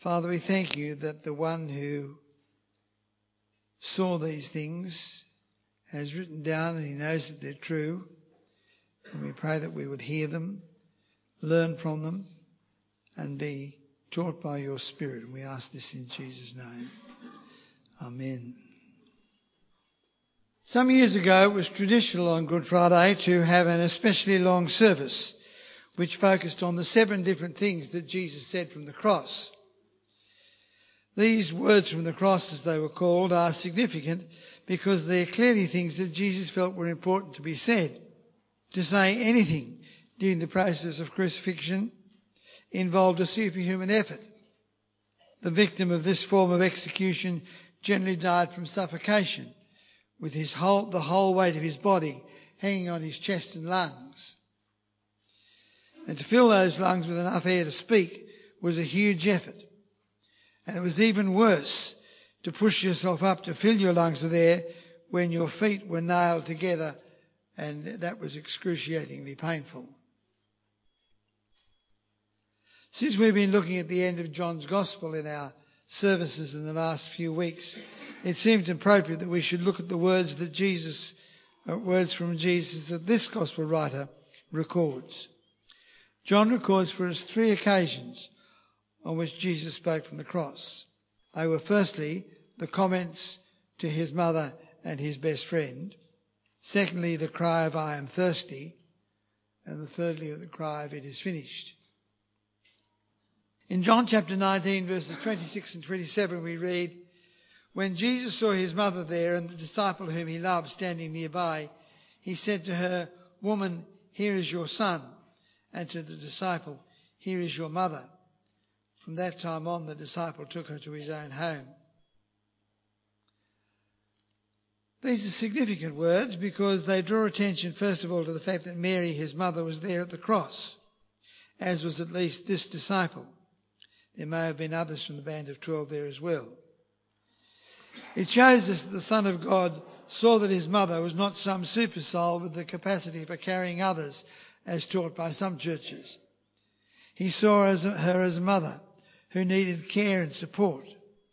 Father, we thank you that the one who saw these things has written down and he knows that they're true. And we pray that we would hear them, learn from them, and be taught by your Spirit. And we ask this in Jesus' name. Amen. Some years ago, it was traditional on Good Friday to have an especially long service which focused on the 7 different things that Jesus said from the cross. These words from the cross, as they were called, are significant because they're clearly things that Jesus felt were important to be said. To say anything during the process of crucifixion involved a superhuman effort. The victim of this form of execution generally died from suffocation, with the whole weight of his body hanging on his chest and lungs. And to fill those lungs with enough air to speak was a huge effort. And it was even worse to push yourself up to fill your lungs with air when your feet were nailed together, and that was excruciatingly painful. Since we've been looking at the end of John's Gospel in our services in the last few weeks, it seemed appropriate that we should look at the words from Jesus that this Gospel writer records. John records for us 3 occasions on which Jesus spoke from the cross. They were firstly the comments to his mother and his best friend. Secondly, the cry of "I am thirsty." And thirdly, the cry of "It is finished." In John chapter 19, verses 26 and 27, we read, "When Jesus saw his mother there and the disciple whom he loved standing nearby, he said to her, 'Woman, here is your son,' and to the disciple, 'Here is your mother.' From that time on, the disciple took her to his own home." These are significant words because they draw attention, first of all, to the fact that Mary, his mother, was there at the cross, as was at least this disciple. There may have been others from the band of 12 there as well. It shows us that the Son of God saw that his mother was not some super soul with the capacity for carrying others, as taught by some churches. He saw her as a mother who needed care and support.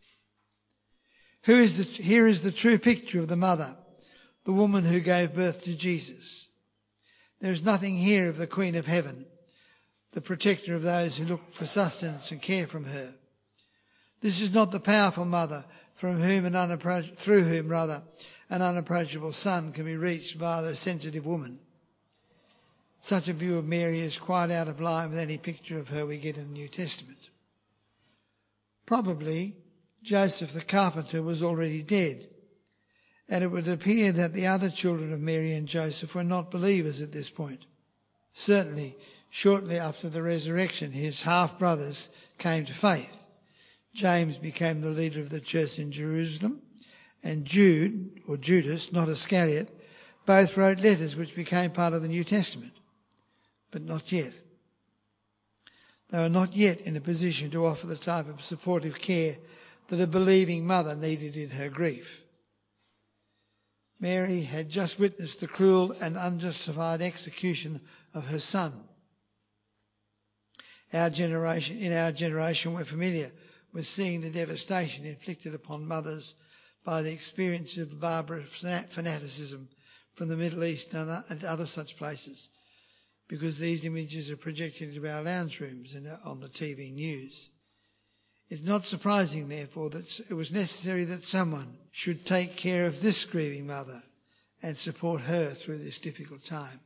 Here is the true picture of the mother, the woman who gave birth to Jesus. There is nothing here of the Queen of Heaven, the protector of those who look for sustenance and care from her. This is not the powerful mother through whom an unapproachable son can be reached via the sensitive woman. Such a view of Mary is quite out of line with any picture of her we get in the New Testament. Probably Joseph the carpenter was already dead, and it would appear that the other children of Mary and Joseph were not believers at this point. Certainly, shortly after the resurrection, his half-brothers came to faith. James became the leader of the church in Jerusalem, and Jude, or Judas, not Iscariot, both wrote letters which became part of the New Testament. But not yet. They were not yet in a position to offer the type of supportive care that a believing mother needed in her grief. Mary had just witnessed the cruel and unjustified execution of her son. In our generation, we're familiar with seeing the devastation inflicted upon mothers by the experience of barbarous fanaticism from the Middle East and other such places, because these images are projected into our lounge rooms and on the TV news. It's not surprising, therefore, that it was necessary that someone should take care of this grieving mother and support her through this difficult time.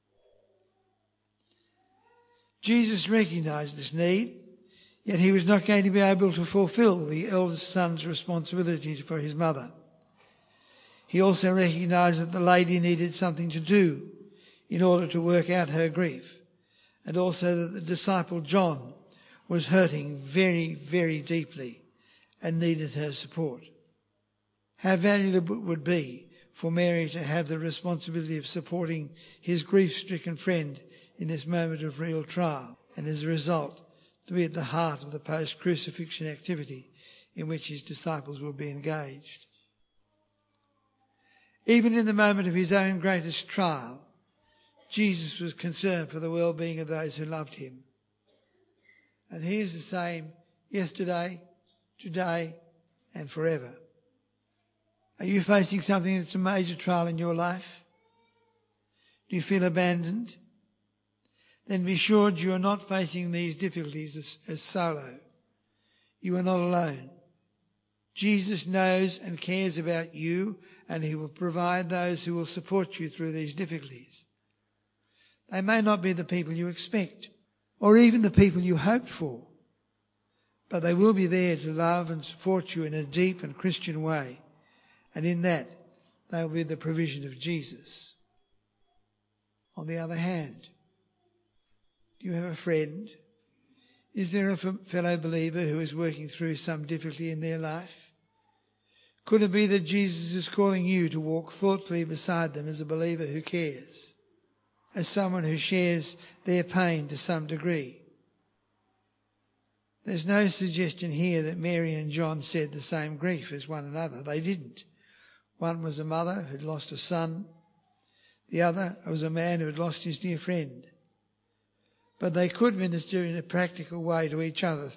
Jesus recognised this need, yet he was not going to be able to fulfil the eldest son's responsibility for his mother. He also recognised that the lady needed something to do in order to work out her grief, and also that the disciple John was hurting very, very deeply and needed her support. How valuable it would be for Mary to have the responsibility of supporting his grief-stricken friend in this moment of real trial, and as a result to be at the heart of the post-crucifixion activity in which his disciples will be engaged. Even in the moment of his own greatest trial, Jesus was concerned for the well-being of those who loved him. And he is the same yesterday, today, and forever. Are you facing something that's a major trial in your life? Do you feel abandoned? Then be assured you are not facing these difficulties as solo. You are not alone. Jesus knows and cares about you, and he will provide those who will support you through these difficulties. They may not be the people you expect, or even the people you hoped for, but they will be there to love and support you in a deep and Christian way, and in that they will be the provision of Jesus. On the other hand, do you have a friend? Is there a fellow believer who is working through some difficulty in their life? Could it be that Jesus is calling you to walk thoughtfully beside them as a believer who cares, as someone who shares their pain to some degree? There's no suggestion here that Mary and John shared the same grief as one another. They didn't. One was a mother who'd lost a son. The other was a man who had lost his dear friend. But they could minister in a practical way to each other.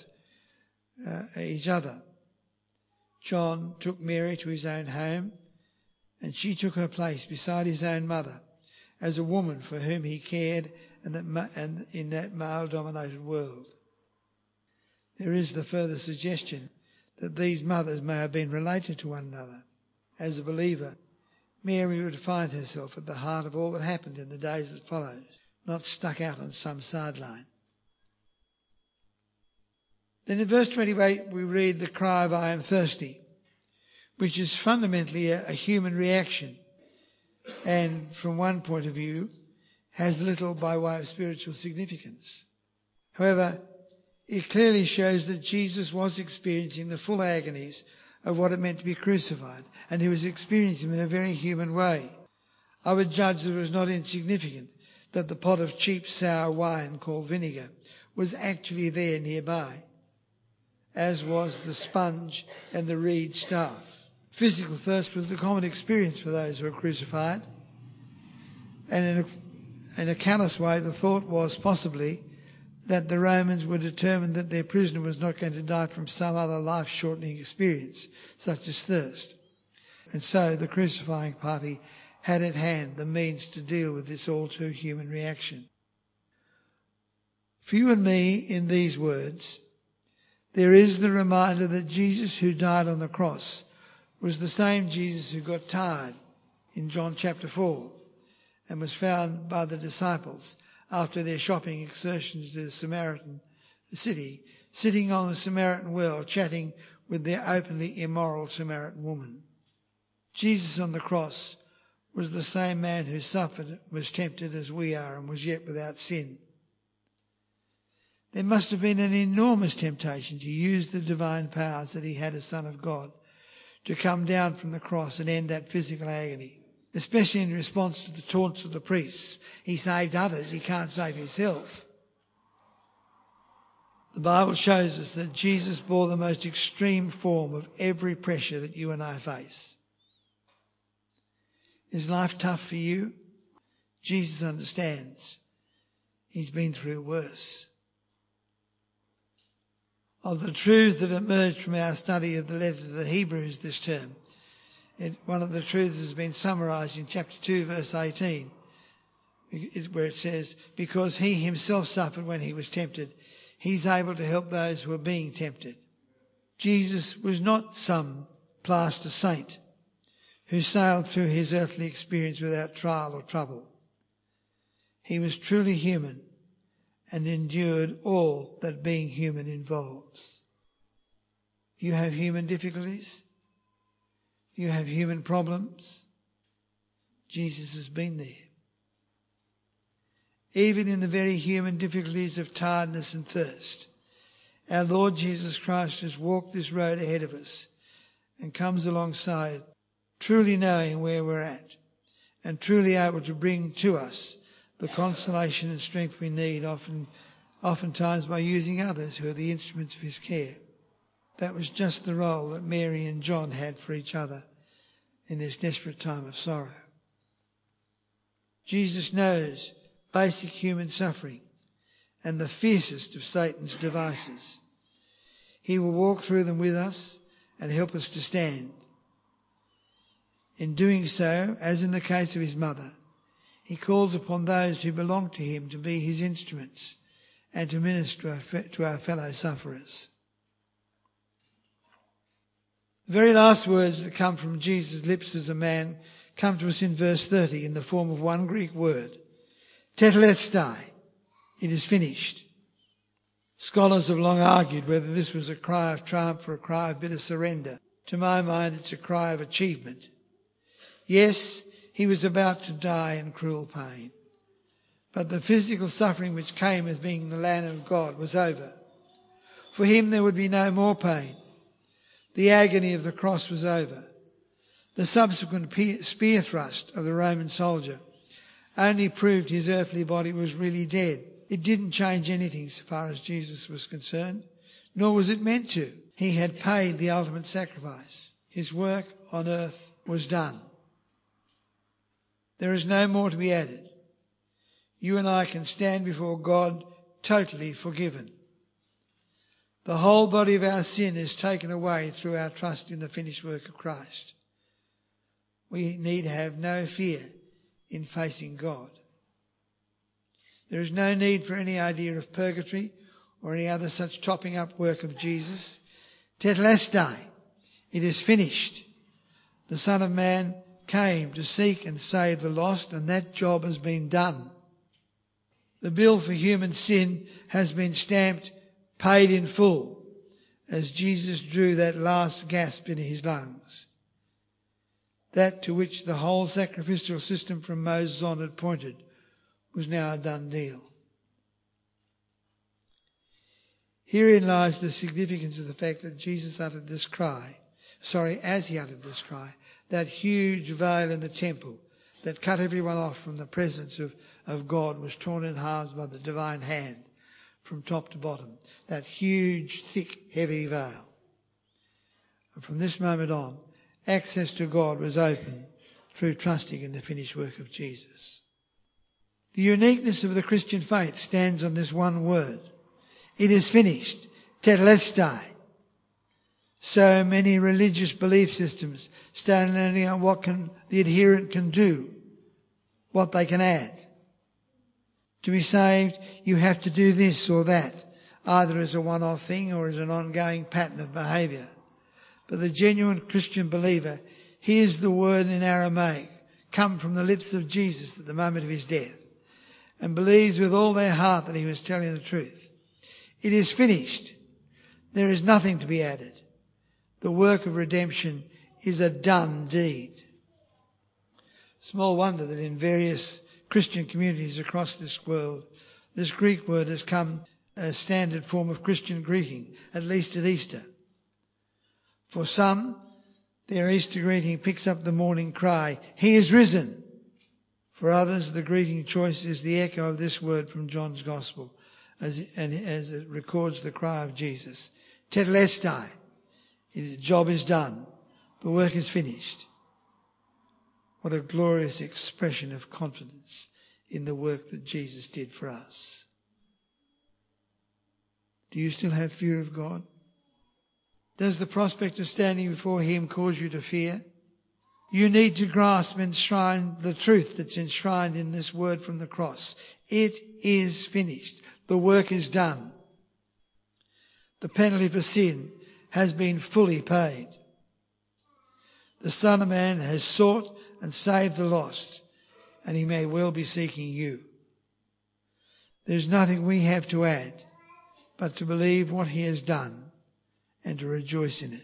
John took Mary to his own home, and she took her place beside his own mother as a woman for whom he cared and in that male-dominated world. There is the further suggestion that these mothers may have been related to one another. As a believer, Mary would find herself at the heart of all that happened in the days that followed, not stuck out on some sideline. Then in verse 28 we read the cry of "I am thirsty," which is fundamentally a human reaction, and from one point of view has little by way of spiritual significance. However, it clearly shows that Jesus was experiencing the full agonies of what it meant to be crucified, and he was experiencing them in a very human way. I would judge that it was not insignificant that the pot of cheap sour wine called vinegar was actually there nearby, as was the sponge and the reed staff. Physical thirst was the common experience for those who were crucified, and in a callous way the thought was possibly that the Romans were determined that their prisoner was not going to die from some other life-shortening experience, such as thirst. And so the crucifying party had at hand the means to deal with this all-too-human reaction. For you and me, in these words, there is the reminder that Jesus who died on the cross was the same Jesus who got tired in John chapter 4 and was found by the disciples after their shopping excursions to the Samaritan city, sitting on the Samaritan well, chatting with their openly immoral Samaritan woman. Jesus on the cross was the same man who suffered, was tempted as we are, and was yet without sin. There must have been an enormous temptation to use the divine powers that he had as Son of God to come down from the cross and end that physical agony, especially in response to the taunts of the priests. He saved others, he can't save himself. The Bible shows us that Jesus bore the most extreme form of every pressure that you and I face. Is life tough for you? Jesus understands. He's been through worse. Of the truths that emerged from our study of the letter to the Hebrews this term, one of the truths has been summarised in chapter 2, verse 18, where it says, because he himself suffered when he was tempted, he's able to help those who are being tempted. Jesus was not some plaster saint who sailed through his earthly experience without trial or trouble. He was truly human and endured all that being human involves. You have human difficulties. You have human problems. Jesus has been there. Even in the very human difficulties of tiredness and thirst, our Lord Jesus Christ has walked this road ahead of us and comes alongside, truly knowing where we're at and truly able to bring to us the consolation and strength we need, oftentimes by using others who are the instruments of his care. That was just the role that Mary and John had for each other in this desperate time of sorrow. Jesus knows basic human suffering and the fiercest of Satan's devices. He will walk through them with us and help us to stand. In doing so, as in the case of his mother, he calls upon those who belong to him to be his instruments and to minister to our fellow sufferers. The very last words that come from Jesus' lips as a man come to us in verse 30 in the form of one Greek word, tetelestai, it is finished. Scholars have long argued whether this was a cry of triumph or a cry of bitter surrender. To my mind, it's a cry of achievement. Yes, he was about to die in cruel pain, but the physical suffering which came as being the Lamb of God was over. For him there would be no more pain. The agony of the cross was over. The subsequent spear thrust of the Roman soldier only proved his earthly body was really dead. It didn't change anything so far as Jesus was concerned, nor was it meant to. He had paid the ultimate sacrifice. His work on earth was done. There is no more to be added. You and I can stand before God totally forgiven. The whole body of our sin is taken away through our trust in the finished work of Christ. We need have no fear in facing God. There is no need for any idea of purgatory or any other such topping up work of Jesus. Tetelestai, it is finished. The Son of Man came to seek and save the lost, and that job has been done. The bill for human sin has been stamped, paid in full, as Jesus drew that last gasp in his lungs. That to which the whole sacrificial system from Moses on had pointed was now a done deal. Herein lies the significance of the fact that Jesus uttered this cry, as he uttered this cry, that huge veil in the temple that cut everyone off from the presence of God was torn in halves by the divine hand from top to bottom. That huge, thick, heavy veil. And from this moment on, access to God was open through trusting in the finished work of Jesus. The uniqueness of the Christian faith stands on this one word. It is finished. Tetelestai. So many religious belief systems stand only on what the adherent can do, what they can add. To be saved, you have to do this or that, either as a one-off thing or as an ongoing pattern of behaviour. But the genuine Christian believer hears the word in Aramaic come from the lips of Jesus at the moment of his death and believes with all their heart that he was telling the truth. It is finished. There is nothing to be added. The work of redemption is a done deed. Small wonder that in various Christian communities across this world, this Greek word has come a standard form of Christian greeting, at least at Easter. For some, their Easter greeting picks up the morning cry, "He is risen." For others, the greeting choice is the echo of this word from John's Gospel, as it records the cry of Jesus. Tetelestai. The job is done. The work is finished. What a glorious expression of confidence in the work that Jesus did for us. Do you still have fear of God? Does the prospect of standing before him cause you to fear? You need to grasp and enshrine the truth that's enshrined in this word from the cross. It is finished. The work is done. The penalty for sin has been fully paid. The Son of Man has sought and saved the lost, and he may well be seeking you. There's nothing we have to add but to believe what he has done and to rejoice in it.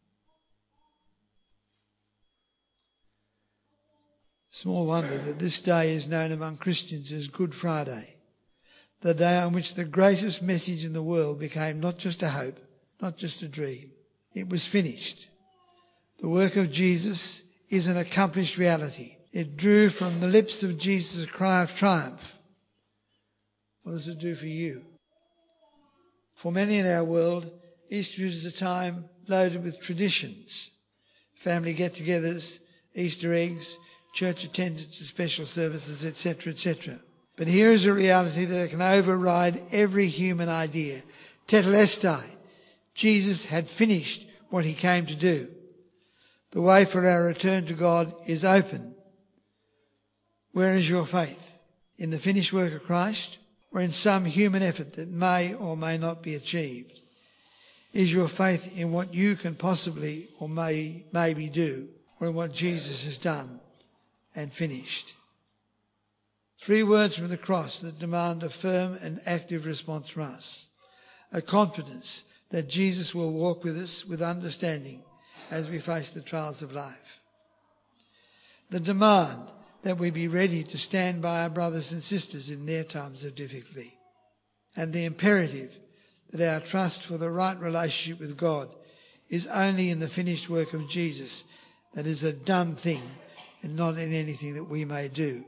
Small wonder that this day is known among Christians as Good Friday, the day on which the greatest message in the world became not just a hope, not just a dream. It was finished. The work of Jesus is an accomplished reality. It drew from the lips of Jesus a cry of triumph. What does it do for you? For many in our world, Easter is a time loaded with traditions. Family get-togethers, Easter eggs, church attendance to special services, etc., etc. But here is a reality that can override every human idea. Tetelestai. Jesus had finished what he came to do. The way for our return to God is open. Where is your faith? In the finished work of Christ, or in some human effort that may or may not be achieved? Is your faith in what you can possibly or maybe do, or in what Jesus has done and finished? 3 words from the cross that demand a firm and active response from us. A confidence that Jesus will walk with us with understanding as we face the trials of life. The demand that we be ready to stand by our brothers and sisters in their times of difficulty. And the imperative that our trust for the right relationship with God is only in the finished work of Jesus, that is a done thing and not in anything that we may do.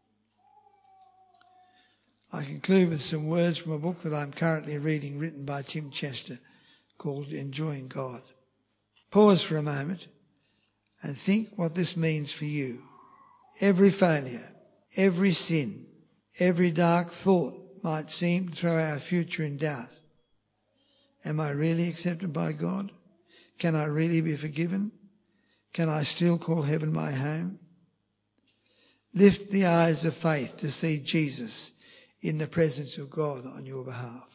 I conclude with some words from a book that I'm currently reading, written by Tim Chester, called Enjoying God. Pause for a moment and think what this means for you. Every failure, every sin, every dark thought might seem to throw our future in doubt. Am I really accepted by God? Can I really be forgiven? Can I still call heaven my home? Lift the eyes of faith to see Jesus in the presence of God on your behalf.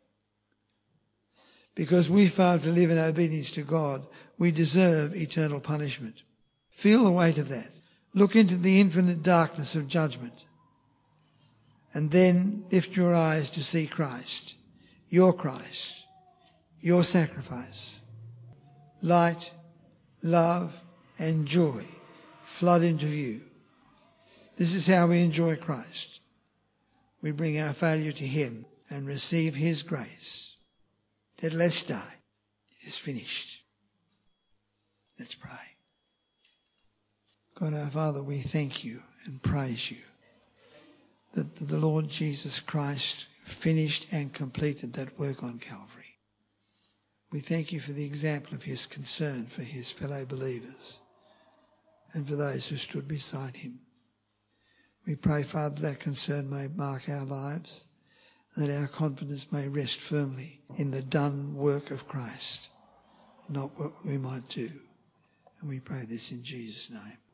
Because we fail to live in obedience to God, we deserve eternal punishment. Feel the weight of that. Look into the infinite darkness of judgment. And then lift your eyes to see Christ, your sacrifice. Light, love, and joy flood into view. This is how we enjoy Christ. We bring our failure to him and receive his grace. Tetelestai, it is finished. Let's pray. God our Father, we thank you and praise you that the Lord Jesus Christ finished and completed that work on Calvary. We thank you for the example of his concern for his fellow believers and for those who stood beside him. We pray, Father, that concern may mark our lives and that our confidence may rest firmly in the done work of Christ, not what we might do. And we pray this in Jesus' name.